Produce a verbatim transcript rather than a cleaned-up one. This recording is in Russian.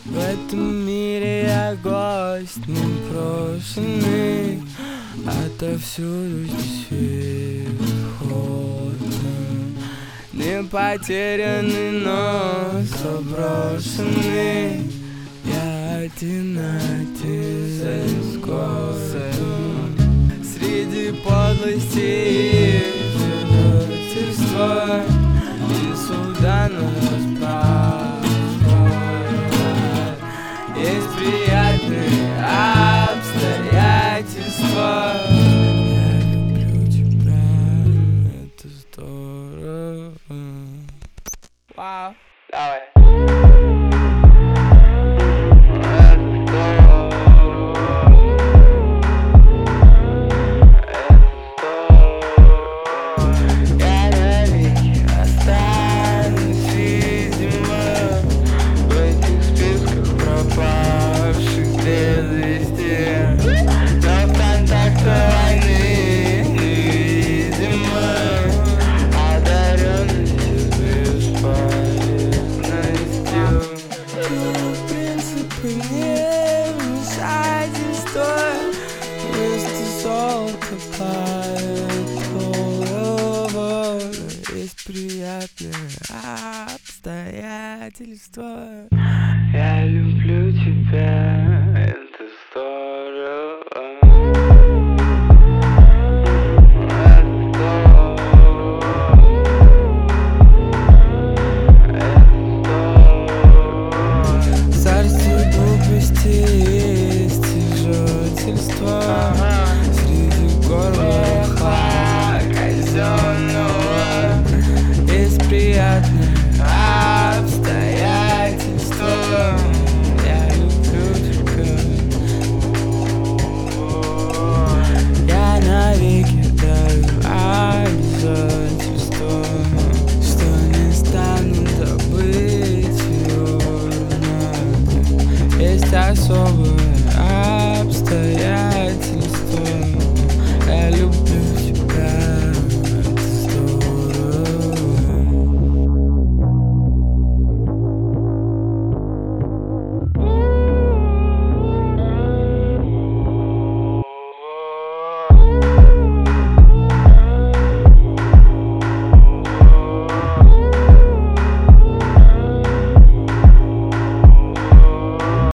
В этом мире я гость непрошенный, отовсюду здесь веет холодом. Не потерянный, но заброшенный. Я один на один с голосом. Среди подлости и предательства и суда на расправу есть приятные обстоятельства. Я люблю тебя, это здорово. Вау, давай. Есть приятные обстоятельства. Я люблю тебя.